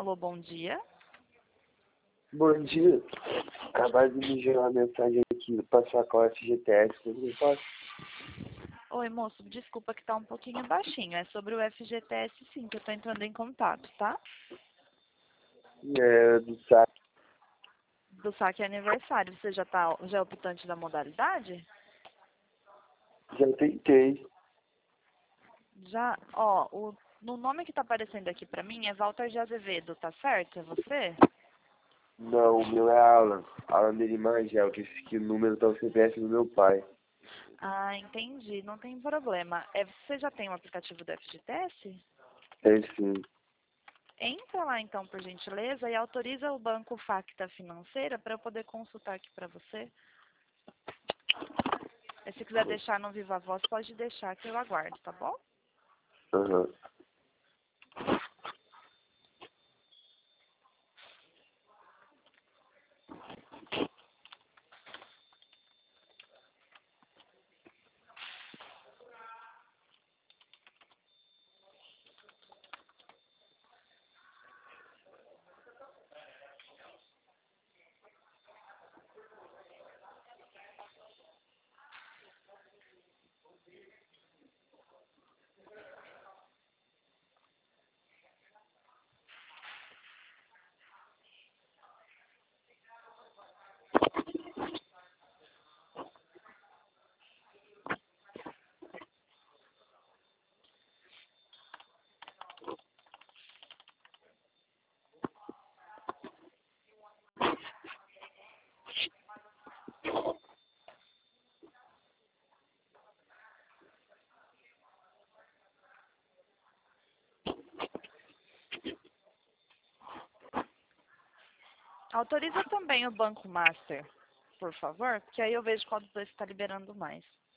Alô, bom dia. Bom dia. Acabaram de me gerar uma mensagem aqui para sacar o FGTS. Como eu faço? Oi, moço, desculpa que tá um pouquinho baixinho. É sobre o FGTS, sim, que eu tô entrando em contato, tá? É, do saque. Do saque aniversário. Você já é optante da modalidade? Já tentei. Já, no nome que tá aparecendo aqui pra mim é Walter de Azevedo, tá certo? É você? Não, o meu é Alan. Alan Merimangel, que esse aqui, o número tá o CPF do meu pai. Ah, entendi. Não tem problema. Você já tem o aplicativo do FGTS? É sim. Entra lá então, por gentileza, e autoriza o banco Facta Financeira para eu poder consultar aqui para você. Se quiser deixar no Viva Voz, pode deixar que eu aguardo, tá bom? Aham. Autoriza também o Banco Master, por favor, porque aí eu vejo qual dos dois está liberando mais.